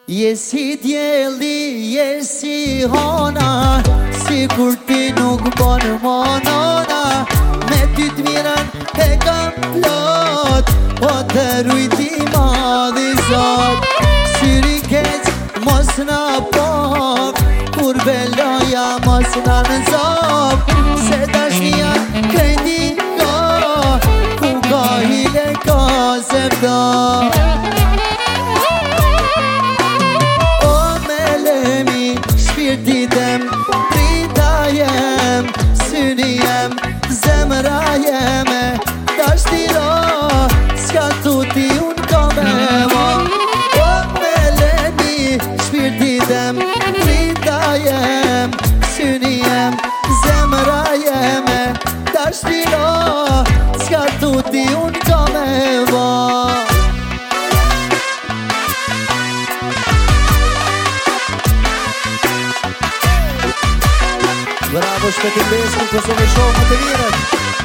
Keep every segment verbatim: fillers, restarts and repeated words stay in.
Je si djeli, je si hona, si kur ti nuk bon monona. Me ty t'miran e kam plot, o të rujti madhi zot. Syri keq mos na pok, kur beloja mos na nëzop. Se dashnia krejti ka, ku ka hile ka zevda. Shpirtitem, drita jem, syni jem, zemra jeme. Dashtira, s'ka tuti unë ka me mo. O me leni, shpirtitem, drita jem, syni jem, zemra jeme. Dashtira, s'ka tuti unë ka me mo. Bravo Shpetin Besku, Kosovë Show, më të mirët.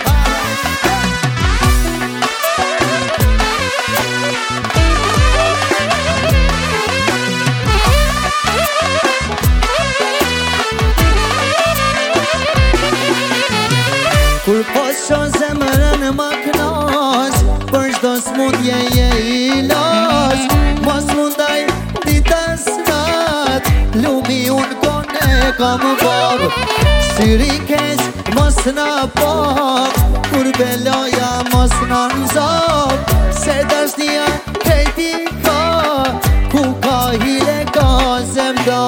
Kur posho zemrën më knas, për shdo smundje je ilas. Mos mundaj ditës nat, lumi unë kone kam bab. Syri keq mos na pok, kur beloja mos na nëzop. Se dashnia krejti ka, ku ka hile ka zemda.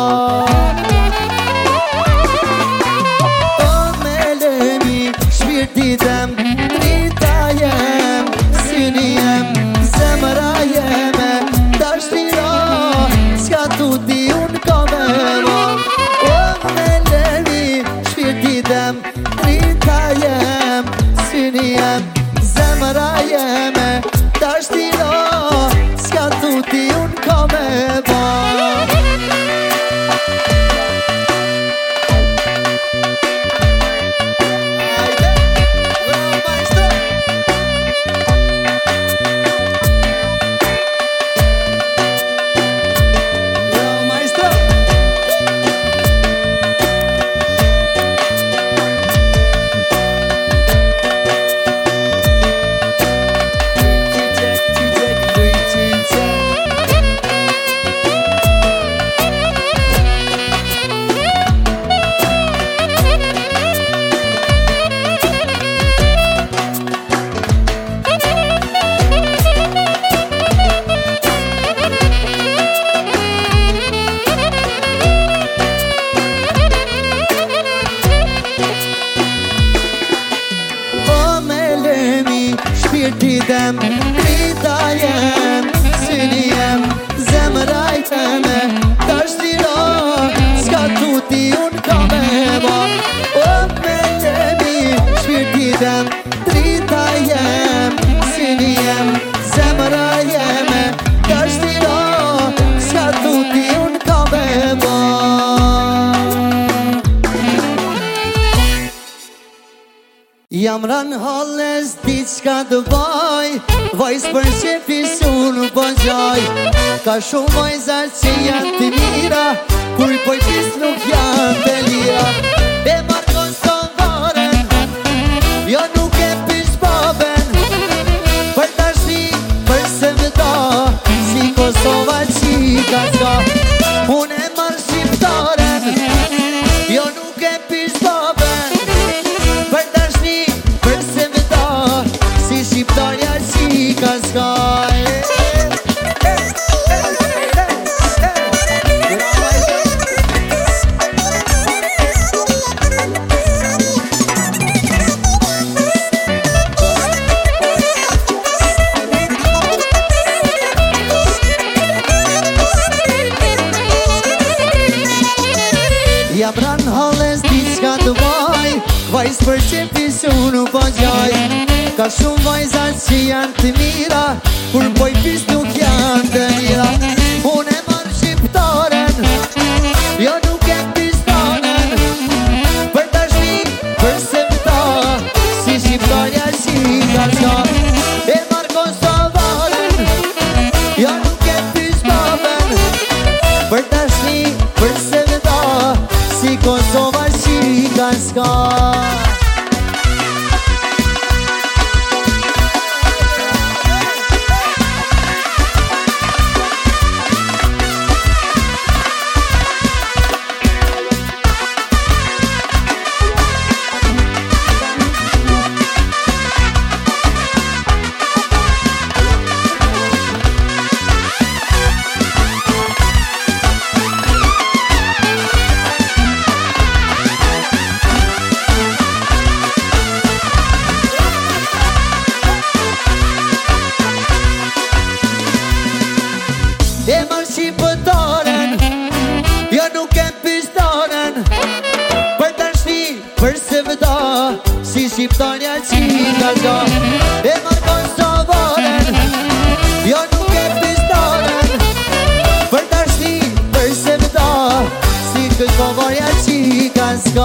O me leni, shpirtitem, drita jem, syni jem, zemra jeme. Dashtira, s'ka tuti unë ka me mo. O me leni, shpirtitem, drita jem, syni jem, zemra jeme. Dashtira, s'ka tuti unë ka me mo. Shpirtitem, drita jem, syni jem, zemra jeme. Dashtira, s'ka tuti unë ka me mo. O me leni, shpirtitem, drita jem, syni jem, zemra jeme. Dashtira, s'ka tuti unë ka me mo. Jam ran halles dit s'ka të baj, vajz për qefis unë po gjaj. Ka shumë vajzat që janë të mira, kur po qis nuk janë të lira. E markon s'tovaren, jo nuk e pish baben. Për tashni, për se vëta, si Kosova qika s'ka. Unë e marrë shqiptaren, jo nuk e pish baben. Për tashni, për se vëta, si shqiptarja qika s'ka. Jam ran halles dit s'ka të vaj, vajz për qefis unë po gjaj. Ka shumë vajzat që janë të mira, kur poj pis nuk janë të mira. Unë e marrë shqiptaren, jo nuk e pistanen. Për tashni, për se vëta, si shqiptarja qika s'ka. E marrë Kosovaren, jo nuk e pistanen. victoria Chicago E marcon sovoren Jo nuk e pistolen Për ta shti, për se vda Si këtë povarja Chicago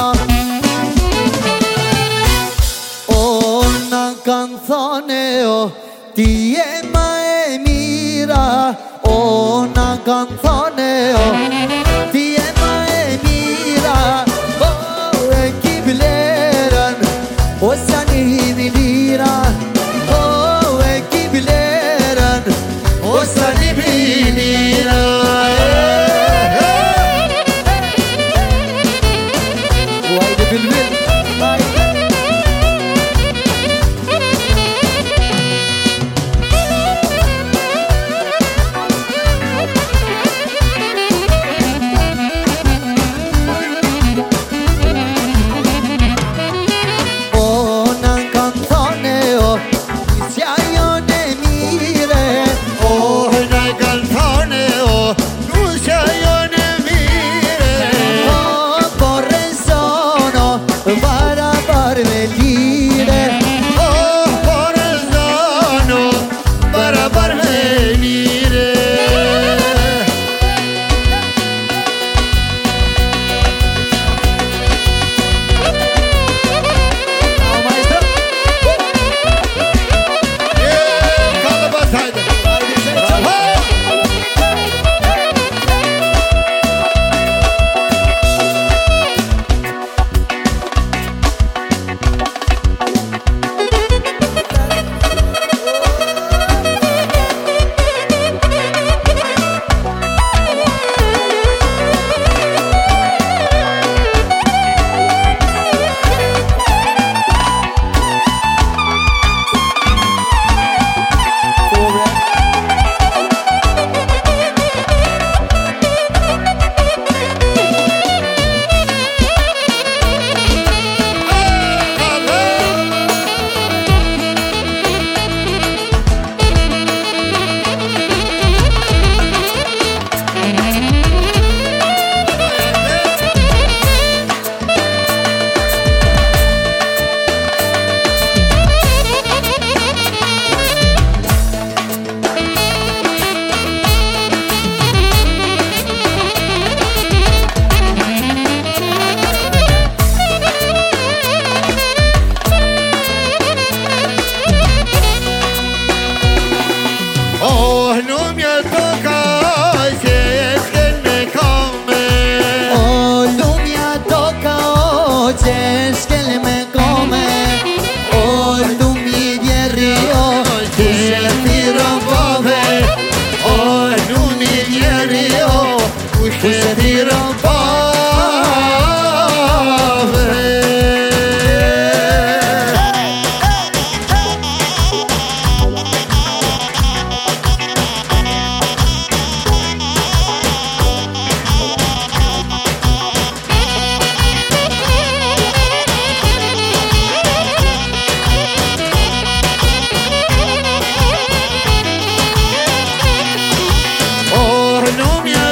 O, na kanë thone o Ti e ma e mira O, na kanë thone o Ti e ma e mira O, e ki bilerën O, sa një milira O, e ki bilerën O, sa një milira O, ajde bilbil Ajde No me